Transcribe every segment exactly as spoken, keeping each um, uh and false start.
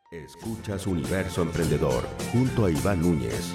Escuchas Universo Emprendedor junto a Iván Núñez.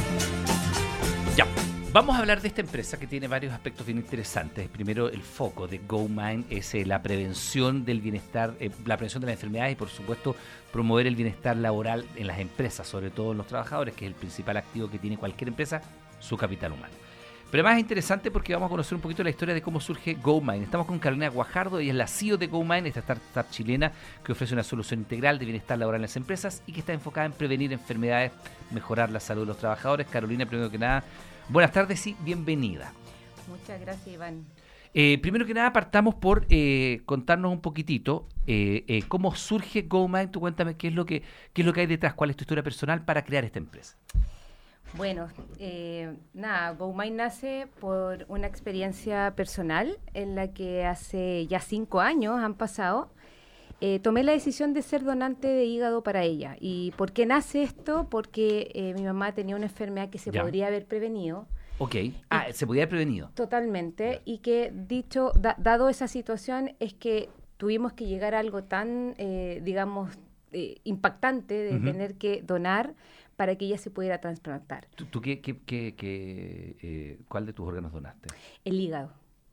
Ya, vamos a hablar de esta empresa que tiene varios aspectos bien interesantes. Primero, el foco de GoMind es eh, la prevención del bienestar, eh, la prevención de las enfermedades y, por supuesto, promover el bienestar laboral en las empresas, sobre todo en los trabajadores, que es el principal activo que tiene cualquier empresa, su capital humano. Pero además es interesante porque vamos a conocer un poquito la historia de cómo surge GoMind. Estamos con Carolina Guajardo, ella es la C E O de GoMind, esta startup chilena que ofrece una solución integral de bienestar laboral en las empresas y que está enfocada en prevenir enfermedades, mejorar la salud de los trabajadores. Carolina, primero que nada, buenas tardes y bienvenida. Muchas gracias, Iván. Eh, primero que nada, partamos por eh, contarnos un poquitito eh, eh, cómo surge GoMind. Tú cuéntame qué es lo que qué es lo que hay detrás, cuál es tu historia personal para crear esta empresa. Bueno, eh, nada, GoMind nace por una experiencia personal en la que hace ya cinco años han pasado. Eh, tomé la decisión de ser donante de hígado para ella. ¿Y por qué nace esto? Porque eh, mi mamá tenía una enfermedad que se Ya. podría haber prevenido. Ok. Ah, se podía haber prevenido. Totalmente. Y que dicho, da- dado esa situación, es que tuvimos que llegar a algo tan, eh, digamos, eh, impactante de Ujú. tener que donar para que ella se pudiera trasplantar. ¿Tú, tú qué, qué, qué, qué, eh, cuál de tus órganos donaste? El hígado.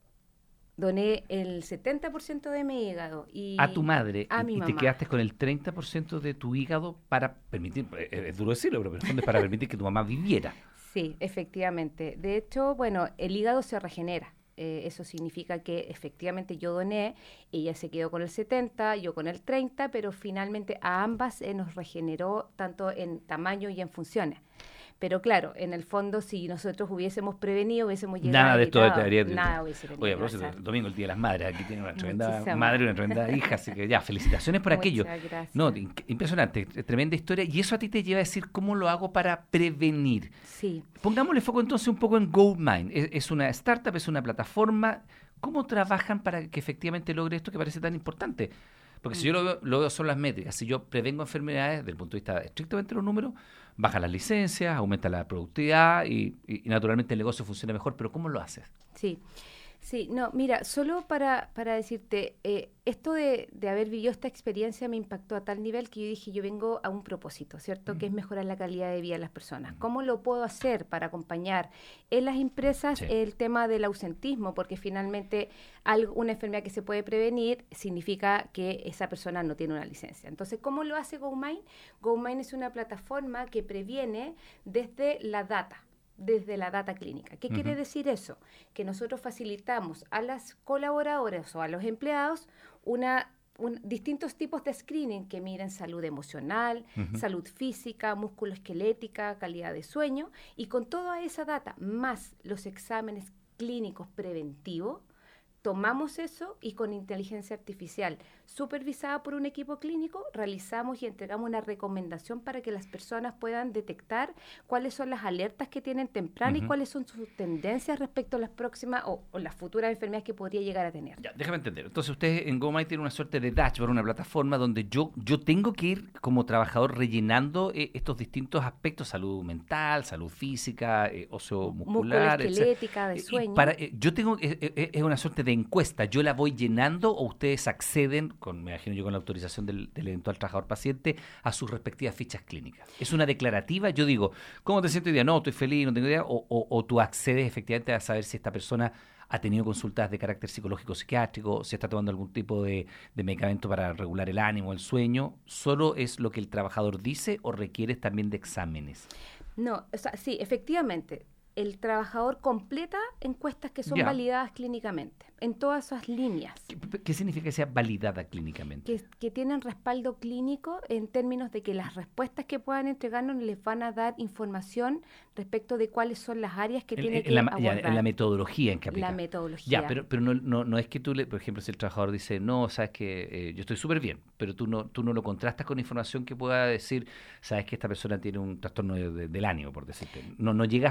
Doné el setenta por ciento de mi hígado. Y A tu madre. A y, mi y te mamá. quedaste con el treinta por ciento de tu hígado para permitir, eh, es duro decirlo, pero en el fondo es para permitir que tu mamá viviera. Sí, efectivamente. De hecho, bueno, el hígado se regenera. Eh, eso significa que efectivamente yo doné, ella se quedó con el setenta, yo con el treinta, pero finalmente a ambas eh, nos regeneró tanto en tamaño y en funciones. Pero claro, en el fondo, si nosotros hubiésemos prevenido, hubiésemos llegado Nada de esto evitado, debería... nada hubiese tenido Oye, a que propósito, pasar. el domingo, el Día de las Madres, aquí tiene una tremenda Muchísimas. madre y una tremenda hija, así que ya, felicitaciones por aquello. Muchas gracias. No, in- impresionante, tremenda historia. Y eso a ti te lleva a decir cómo lo hago para prevenir. Sí. Pongámosle foco entonces un poco en GoMind. Es, es una startup, es una plataforma. ¿Cómo trabajan para que efectivamente logre esto que parece tan importante? Porque si yo lo veo, lo veo son las métricas. Si yo prevengo enfermedades desde el punto de vista estrictamente de los números, bajan las licencias, aumenta la productividad y, y- y naturalmente el negocio funciona mejor. Pero ¿cómo lo haces? Sí, sí, no, mira, solo para, para decirte, eh, esto de, de haber vivido esta experiencia me impactó a tal nivel que yo dije, yo vengo a un propósito, ¿cierto? Que es mejorar la calidad de vida de las personas. ¿Cómo lo puedo hacer para acompañar en las empresas Sí. el tema del ausentismo? Porque finalmente algo, una enfermedad que se puede prevenir significa que esa persona no tiene una licencia. Entonces, ¿cómo lo hace GoMind? GoMind es una plataforma que previene desde la data. Desde la data clínica. ¿Qué Ujú. quiere decir eso? Que nosotros facilitamos a las colaboradoras o a los empleados una, un- distintos tipos de screening que miren salud emocional, Ujú. salud física, musculoesquelética, calidad de sueño, y con toda esa data, más los exámenes clínicos preventivos, tomamos eso y con inteligencia artificial supervisada por un equipo clínico, realizamos y entregamos una recomendación para que las personas puedan detectar cuáles son las alertas que tienen temprano Ujú. y cuáles son sus tendencias respecto a las próximas o, o las futuras enfermedades que podría llegar a tener. Ya, déjame entender. Entonces ustedes en GoMind tienen una suerte de dashboard, una plataforma donde yo, yo tengo que ir como trabajador rellenando eh, estos distintos aspectos, salud mental, salud física, eh, ocio muscular, etcétera. Musculoesquelética, de Y- y sueño. para, eh, yo tengo, eh, eh, es una suerte de encuesta, yo la voy llenando o ustedes acceden, con, me imagino yo con la autorización del, del eventual trabajador paciente, a sus respectivas fichas clínicas. Es una declarativa, yo digo, ¿cómo te sientes hoy día? No, estoy feliz, no tengo idea, o, o, o tú accedes efectivamente a saber si esta persona ha tenido consultas de carácter psicológico psiquiátrico, si está tomando algún tipo de, de medicamento para regular el ánimo, el sueño. ¿Solo es lo que el trabajador dice o requieres también de exámenes? No, o sea, sí, efectivamente, el trabajador completa encuestas que son Ya. validadas clínicamente, en todas esas líneas. ¿Qué, qué significa que sea validada clínicamente? Que, que tienen respaldo clínico en términos de que las respuestas que puedan entregarnos les van a dar información respecto de cuáles son las áreas que En, tiene en que la, ya, abordar. en la metodología en que aplica. La metodología. Ya, pero, pero no, no, no es que tú, le, por ejemplo, si el trabajador dice, no, sabes que eh, yo estoy súper bien, pero tú no, tú no lo contrastas con información que pueda decir, sabes que esta persona tiene un trastorno de- de- del ánimo, por decirte. No, no llegas al- a, la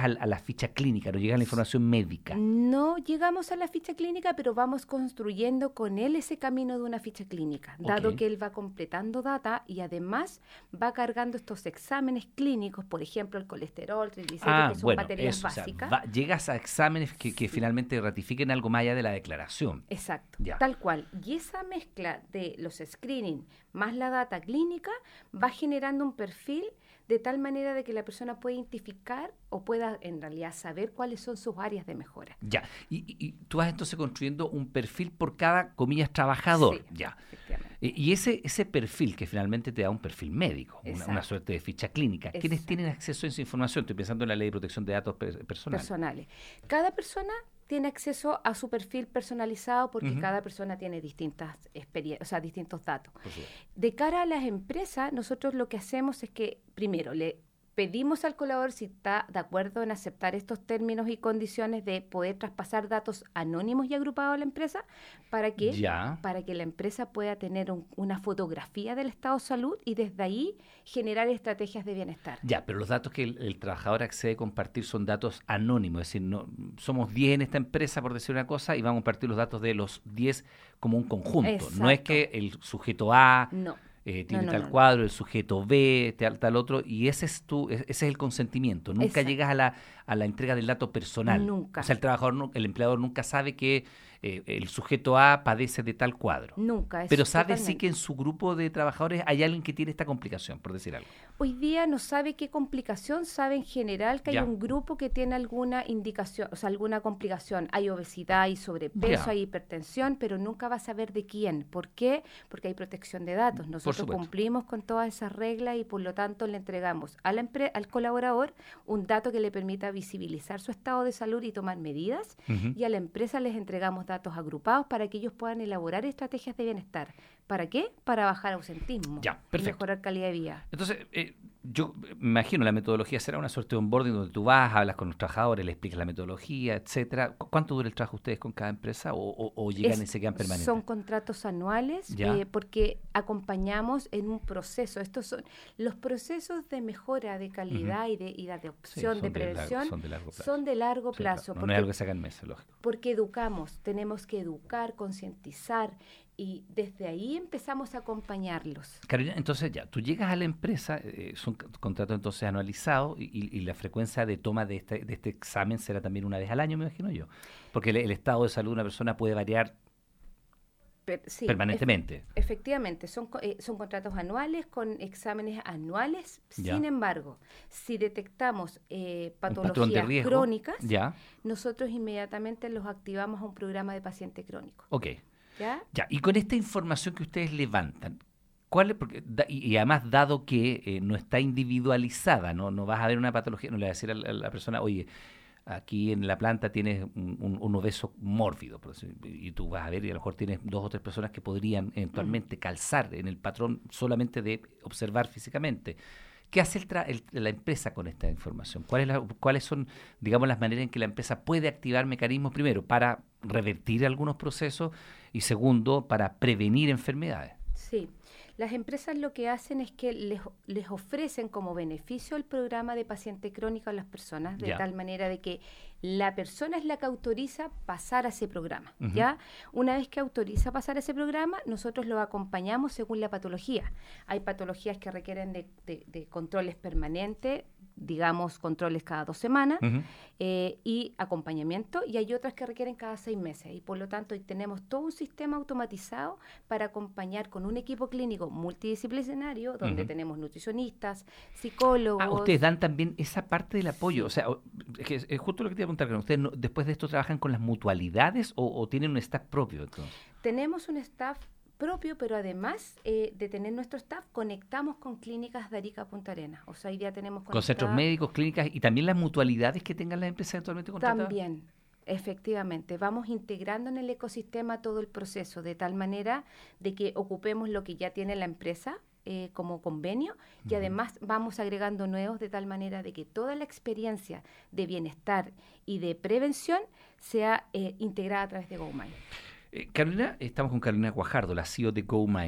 ficha clínica, no llega a la información médica. No llegamos a la ficha clínica, pero vamos construyendo con él ese camino de una ficha clínica, dado Ok. que él va completando data y además va cargando estos exámenes clínicos, por ejemplo, el colesterol, triglicéridos, Ah, que son bueno, materias eso, o sea, básicas. va- llegas a exámenes que, que finalmente ratifiquen algo más allá de la declaración. Exacto, Ya. tal cual. Y esa mezcla de los screening más la data clínica va generando un perfil de tal manera de que la persona pueda identificar o pueda en realidad saber cuáles son sus áreas de mejora. Ya, y, y- y tú vas entonces construyendo un perfil por cada, comillas, trabajador. Sí, Ya. efectivamente. Y y ese, ese perfil que finalmente te da un perfil médico, una, una Exacto. suerte de ficha clínica. ¿Quiénes Exacto. tienen acceso a esa información? Estoy pensando en la ley de protección de datos per- personales. Personales. Cada persona tiene acceso a su perfil personalizado porque Ujú. cada persona tiene distintas experiencias, o sea, distintos datos. Por supuesto. De cara a las empresas, nosotros lo que hacemos es que, primero, le pedimos al colaborador si está de acuerdo en aceptar estos términos y condiciones de poder traspasar datos anónimos y agrupados a la empresa para que, Ya. para que la empresa pueda tener un- una fotografía del estado de salud y desde ahí generar estrategias de bienestar. Ya, pero los datos que el, el trabajador accede a compartir son datos anónimos, es decir, no, somos diez en esta empresa, por decir una cosa, y vamos a compartir los datos de los diez como un conjunto. No es Exacto. que el sujeto A No. eh, tiene no, tal no, no. cuadro, el sujeto B, tal, tal otro, y ese es tu, e- ese es el consentimiento. Nunca Exacto. llegas a la, a la entrega del dato personal. Nunca. O sea, el trabajador, nu- el empleador nunca sabe que eh, el sujeto A padece de tal cuadro. Nunca. es Pero sabe sí totalmente. que en su grupo de trabajadores hay alguien que tiene esta complicación, por decir algo. Hoy día no sabe qué complicación, sabe en general que Ya. hay un grupo que tiene alguna indicación, o sea, alguna complicación. Hay obesidad, hay sobrepeso, Ya. hay hipertensión, pero nunca va a saber de quién. ¿Por qué? Porque hay protección de datos. Nosotros supuesto. cumplimos con todas esas reglas y por lo tanto le entregamos a la empre- al colaborador un dato que le permita visibilizar su estado de salud y tomar medidas. Ujú. Y a la empresa les entregamos datos agrupados para que ellos puedan elaborar estrategias de bienestar. ¿Para qué? Para bajar ausentismo Ya, y perfecto. mejorar calidad de vida. Entonces, eh, yo me imagino la metodología será una suerte de onboarding donde tú vas, hablas con los trabajadores, le explicas la metodología, etcétera. ¿Cu- ¿Cuánto dura el trabajo ustedes con cada empresa o, o- o llegan Es- y se quedan permanentes? Son contratos anuales Ya. eh, porque acompañamos en un proceso. Estos son los procesos de mejora de calidad y, de, y de Sí, adopción, son de largo- prevención, son de largo plazo. son de largo Sí, plazo. claro, no, no porque, es algo que se haga en meses, lógico. porque educamos, tenemos que educar, concientizar y desde ahí empezamos a acompañarlos. Carolina, entonces ya, tú llegas a la empresa, eh, son c- contratos entonces anualizados y, y- y la frecuencia de toma de este, de este examen será también una vez al año, me imagino yo. Porque el, el estado de salud de una persona puede variar Per- sí, permanentemente. ef- efectivamente, son, co- eh, son contratos anuales con exámenes anuales. Ya. Sin embargo, si detectamos eh, Un patrón de patologías riesgo. crónicas, Ya, nosotros inmediatamente los activamos a un programa de paciente crónico. ok. ¿Ya? Ya, y con esta información que ustedes levantan, ¿cuál es? Porque, da- y, y además, dado que eh, no está individualizada, ¿no? No vas a ver una patología, no le vas a decir a la, a la persona, oye, aquí en la planta tienes un, un- un obeso mórbido, por decir, y tú vas a ver y a lo mejor tienes dos o tres personas que podrían eventualmente calzar en el patrón solamente de observar físicamente. ¿Qué hace el tra- el- la empresa con esta información? ¿Cuál es la- ¿Cuáles son, digamos, las maneras en que la empresa puede activar mecanismos, primero, para revertir algunos procesos y segundo, para prevenir enfermedades? Sí. Las empresas lo que hacen es que les, les ofrecen como beneficio el programa de paciente crónico a las personas, de Ya. tal manera de que la persona es la que autoriza pasar a ese programa. Ujú. ¿Ya? Una vez que autoriza pasar a ese programa, nosotros lo acompañamos según la patología. Hay patologías que requieren de, de- de controles permanentes, digamos controles cada dos semanas, Ujú. eh, y acompañamiento, y hay otras que requieren cada seis meses. Y por lo tanto, hoy tenemos todo un sistema automatizado para acompañar con un equipo clínico multidisciplinario, donde Ujú. tenemos nutricionistas, psicólogos. Ah, ustedes dan también esa parte del apoyo. O sea, o- es, que es- es justo lo que te iba a preguntar, Carmen. ¿Ustedes no- después de esto trabajan con las mutualidades o, o tienen un staff propio? Entonces? Tenemos un staff propio, pero además eh, de tener nuestro staff, conectamos con clínicas de Arica a Punta Arenas. O sea, hoy día tenemos Con centros conectada- médicos, clínicas y también las mutualidades que tengan las empresas eventualmente contratadas. También, efectivamente, vamos integrando en el ecosistema todo el proceso, de tal manera de que ocupemos lo que ya tiene la empresa eh, como convenio y Ujú. además vamos agregando nuevos de tal manera de que toda la experiencia de bienestar y de prevención sea eh, integrada a través de GoMind. Eh, Carolina, estamos con Carolina Guajardo, la C E O de GoMind. U-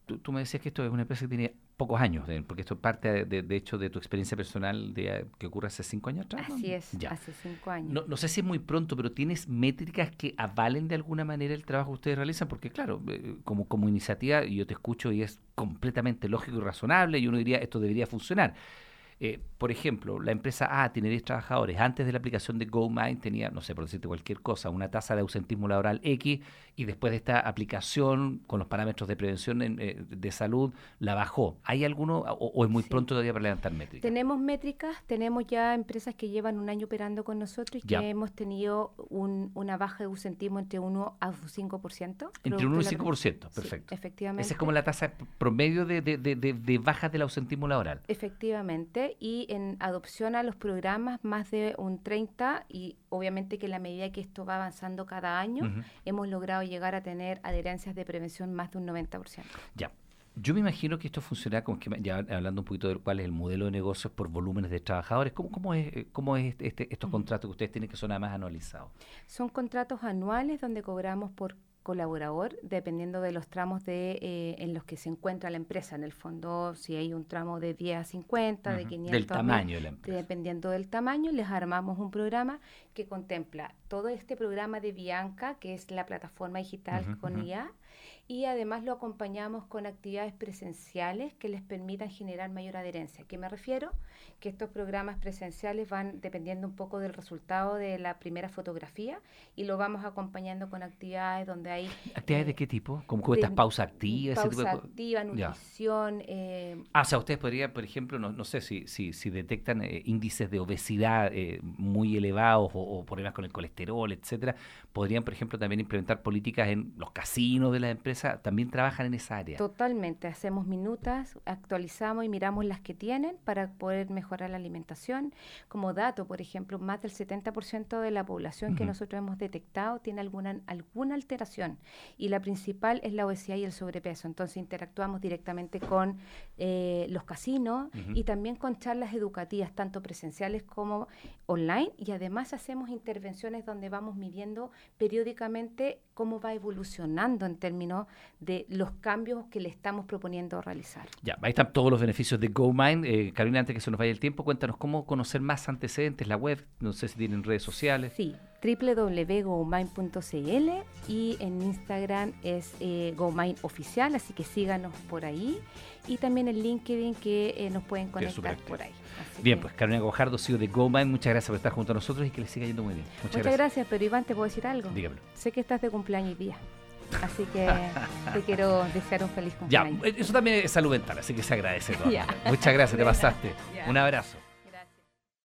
tú, tú me decías que esto es una empresa que tiene pocos años, de, porque esto parte, de, de, de hecho, de tu experiencia personal de, que ocurre hace cinco años atrás. Así ¿no? es, Ya. hace cinco años. No, no sé si es muy pronto, pero ¿tienes métricas que avalen de alguna manera el trabajo que ustedes realizan? Porque claro, eh, como, como iniciativa, yo te escucho y es completamente lógico y razonable, y uno diría, esto debería funcionar. Eh, por ejemplo, la empresa A tiene diez trabajadores. Antes de la aplicación de GoMind tenía, no sé, por decirte cualquier cosa, una tasa de ausentismo laboral X, y después de esta aplicación, con los parámetros de prevención en, eh, de salud, la bajó. ¿Hay alguno o, o es muy sí. pronto todavía para levantar métricas? Tenemos métricas, tenemos ya empresas que llevan un año operando con nosotros y ya. que hemos tenido un, una baja de ausentismo entre uno a cinco por ciento. Entre uno y cinco por ciento, perfecto. Sí, efectivamente. Esa es como la tasa promedio de, de, de, de, de bajas del ausentismo laboral. Efectivamente. Y en adopción a los programas más de un treinta, y obviamente que en la medida que esto va avanzando cada año, uh-huh. hemos logrado llegar a tener adherencias de prevención más de un noventa por ciento. Ya. Yo me imagino que esto funcionará, como que ya hablando un poquito de cuál es el modelo de negocios por volúmenes de trabajadores. ¿Cómo, cómo es, cómo es este, estos uh-huh. contratos que ustedes tienen que son además anualizados? Son contratos anuales donde cobramos por colaborador, dependiendo de los tramos de eh, en los que se encuentra la empresa. En el fondo, si hay un tramo de diez a cincuenta, uh-huh. de quinientos del tamaño de la empresa. Dependiendo del tamaño, les armamos un programa que contempla todo este programa de Bianca, que es la plataforma digital uh-huh, con uh-huh. I A, y además lo acompañamos con actividades presenciales que les permitan generar mayor adherencia. ¿A qué me refiero? Que estos programas presenciales van dependiendo un poco del resultado de la primera fotografía y lo vamos acompañando con actividades donde hay... ¿Actividades eh, de qué tipo? ¿Como estas pausas activas? Pausa ese tipo de activa, nutrición... Eh, ah, o sea, ustedes podrían, por ejemplo, no, no sé, si, si, si detectan eh, índices de obesidad eh, muy elevados o, o problemas con el colesterol, etcétera, podrían, por ejemplo, también implementar políticas en los casinos de las empresas. También trabajan en esa área. Totalmente, hacemos minutas, actualizamos y miramos las que tienen para poder mejorar la alimentación. Como dato, por ejemplo, más del setenta por ciento de la población uh-huh. que nosotros hemos detectado tiene alguna, alguna alteración, y la principal es la obesidad y el sobrepeso. Entonces interactuamos directamente con eh, los casinos uh-huh. y también con charlas educativas, tanto presenciales como online, y además hacemos intervenciones donde vamos midiendo periódicamente cómo va evolucionando en términos de los cambios que le estamos proponiendo realizar. Ya, ahí están todos los beneficios de GoMind. Eh, Carolina, antes que se nos vaya el tiempo, cuéntanos cómo conocer más antecedentes, la web, no sé si tienen redes sociales. Sí, doble u doble u doble u punto gomind punto c l, y en Instagram es eh, GoMind Oficial, así que síganos por ahí, y también en LinkedIn que eh, nos pueden conectar por ahí. Así bien, que... pues Carolina Guajardo, C E O de GoMind, muchas gracias por estar junto a nosotros y que les siga yendo muy bien. Muchas, muchas gracias. gracias, pero Iván, ¿te puedo decir algo? Dígamelo. Sé que estás de cumpleaños hoy día. Así que te quiero desear un feliz cumpleaños. Ya, eso también es salud mental, así que se agradece. Muchas gracias, te pasaste. Ya. Un abrazo.